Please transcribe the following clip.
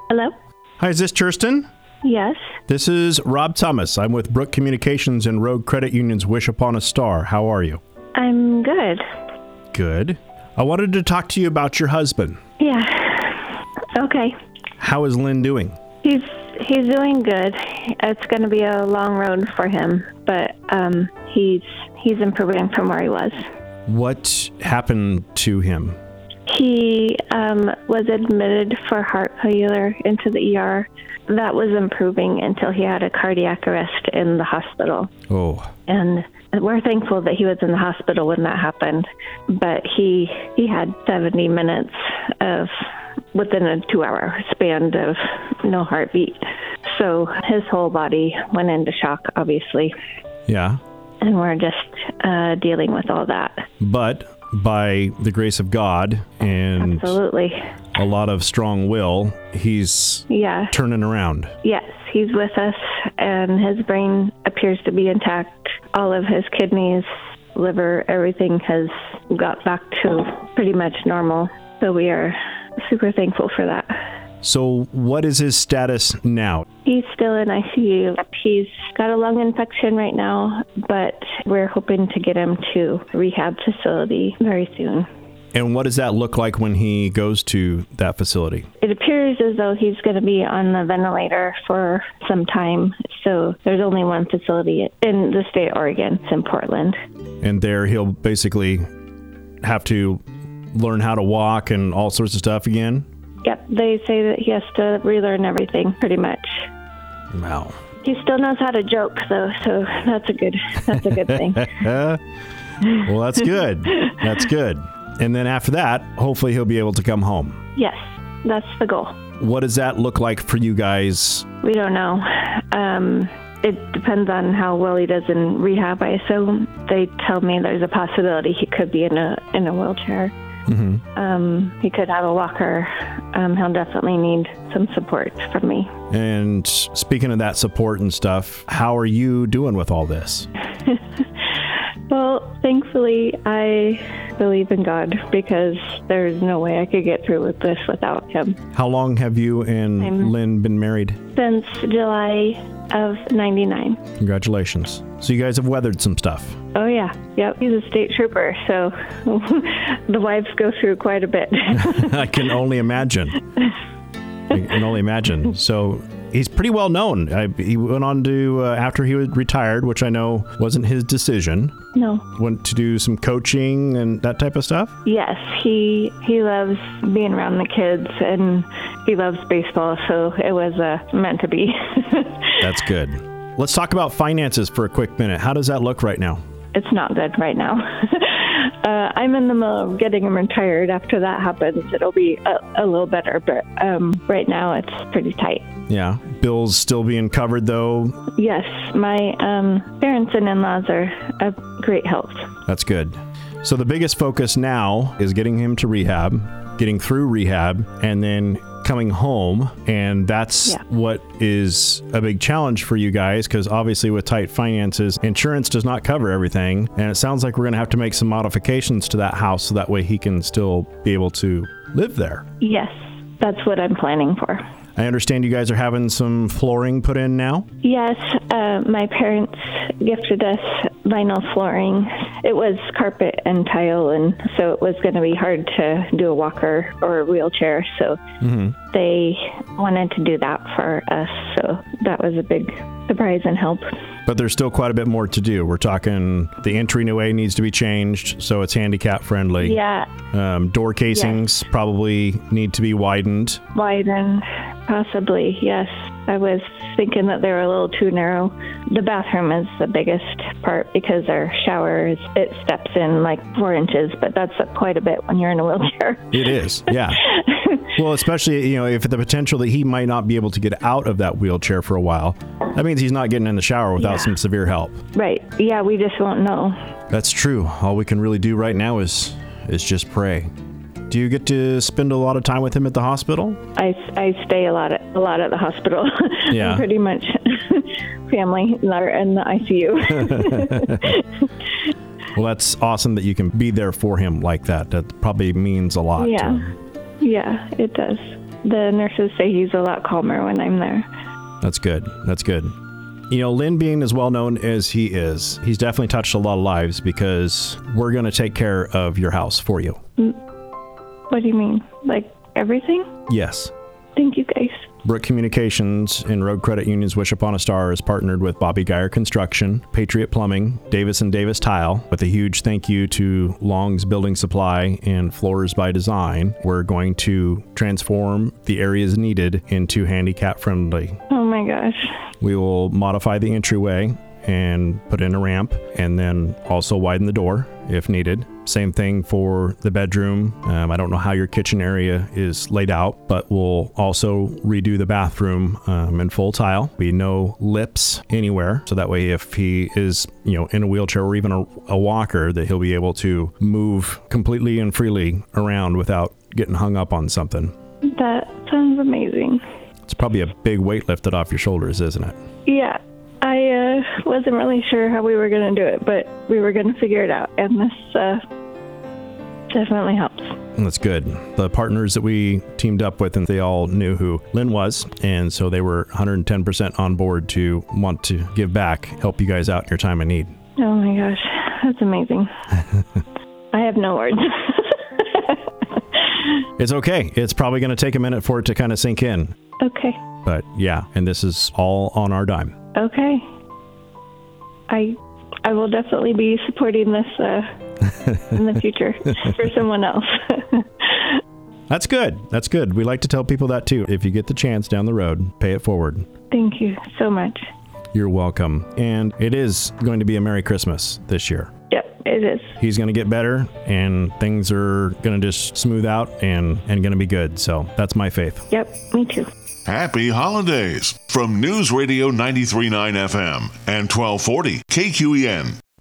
Hello? Hi, is this Kirsten? Yes. This is Rob Thomas. I'm with Brook Communications and Rogue Credit Union's Wish Upon a Star. How are you? I'm good. Good. I wanted to talk to you about your husband. Yeah. Okay. How is Lynn doing? He's doing good. It's going to be a long road for him, but he's improving from where he was. What happened to him? He was admitted for heart failure into the ER. That was improving until he had a cardiac arrest in the hospital. Oh. And we're thankful that he was in the hospital when that happened. But he had 70 minutes of within a 2-hour span of no heartbeat. So his whole body went into shock, obviously. Yeah. And we're just dealing with all that. But by the grace of God and Absolutely. a lot of strong will, he's turning around. Yes, he's with us, and his brain appears to be intact. All of his kidneys, liver, everything has got back to pretty much normal. So we are super thankful for that. So what is his status now? He's still in ICU. He's got a lung infection right now, but we're hoping to get him to a rehab facility very soon. And what does that look like when he goes to that facility? It appears as though he's going to be on the ventilator for some time. So there's only one facility in the state of Oregon. It's in Portland. And there he'll basically have to learn how to walk and all sorts of stuff again? Yep, they say that he has to relearn everything, pretty much. Wow. He still knows how to joke, though, so that's a good thing. Well, that's good. That's good. And then after that, hopefully he'll be able to come home. Yes, that's the goal. What does that look like for you guys? We don't know. It depends on how well he does in rehab, I assume. They tell me there's a possibility he could be in a wheelchair. Mm-hmm. He could have a walker. He'll definitely need some support from me. And speaking of that support and stuff, how are you doing with all this? Well, thankfully, I believe in God because there's no way I could get through with this without him. How long have you and Lynn been married? Since July of 99. Congratulations. So you guys have weathered some stuff. Oh, yeah. Yep. He's a state trooper, so the wives go through quite a bit. I can only imagine. So he's pretty well known. He went on to, after he was retired, which I know wasn't his decision. No. Went to do some coaching and that type of stuff? Yes. He loves being around the kids, and he loves baseball, so it was meant to be. That's good. Let's talk about finances for a quick minute. How does that look right now? It's not good right now. I'm in the middle of getting him retired. After that happens, it'll be a little better, but right now it's pretty tight. Yeah. Bills still being covered, though? Yes. My parents and in-laws are of great help. That's good. So the biggest focus now is getting him to rehab, getting through rehab, and then coming home. And that's what is a big challenge for you guys, because obviously with tight finances, insurance does not cover everything. And it sounds like we're going to have to make some modifications to that house so that way he can still be able to live there. Yes, that's what I'm planning for. I understand you guys are having some flooring put in now? Yes, my parents gifted us vinyl flooring. It was carpet and tile, and so it was going to be hard to do a walker or a wheelchair, so they wanted to do that for us, so that was a big surprise and help. But there's still quite a bit more to do. We're talking the entryway needs to be changed so it's handicap friendly. Yeah. Door casings probably need to be widened. Widened, possibly, yes. I was thinking that they were a little too narrow. The bathroom is the biggest part because our shower, it steps in like 4 inches, but that's quite a bit when you're in a wheelchair. It is, yeah. Well, especially, if the potential that he might not be able to get out of that wheelchair for a while, that means he's not getting in the shower without some severe help. Right. Yeah, we just won't know. That's true. All we can really do right now is just pray. Do you get to spend a lot of time with him at the hospital? I stay a lot at the hospital. Yeah. I'm pretty much family in the ICU. Well, that's awesome that you can be there for him like that. That probably means a lot. Yeah. Yeah, it does. the nurses say he's a lot calmer when I'm there. That's good. That's good. You know, Lynn being as well known as he is, he's definitely touched a lot of lives because we're going to take care of your house for you. What do you mean? Like everything? Yes. Thank you, guys. Brook Communications and Road Credit Union's Wish Upon a Star is partnered with Bobby Geyer Construction, Patriot Plumbing, Davis & Davis Tile, with a huge thank you to Long's Building Supply and Floors by Design. We're going to transform the areas needed into handicap-friendly. Oh my gosh. We will modify the entryway and put in a ramp, and then also widen the door if needed. Same thing for the bedroom. I don't know how your kitchen area is laid out, but we'll also redo the bathroom in full tile. Be no lips anywhere, so that way if he is, in a wheelchair or even a walker, that he'll be able to move completely and freely around without getting hung up on something. That sounds amazing. It's probably a big weight lifted off your shoulders, isn't it? Yeah. I wasn't really sure how we were going to do it, but we were going to figure it out, and this definitely helps. That's good. The partners that we teamed up with, and they all knew who Lynn was, and so they were 110% on board to want to give back, help you guys out in your time of need. Oh my gosh, that's amazing. I have no words. It's okay. It's probably going to take a minute for it to kind of sink in. Okay. But yeah, and this is all on our dime. Okay. I will definitely be supporting this in the future for someone else. That's good. That's good. We like to tell people that too. If you get the chance down the road, pay it forward. Thank you so much. You're welcome. And it is going to be a Merry Christmas this year. Yep, it is. He's going to get better, and things are going to just smooth out and going to be good. So that's my faith. Yep, me too. Happy holidays from News Radio 93.9 FM and 1240 KQEN.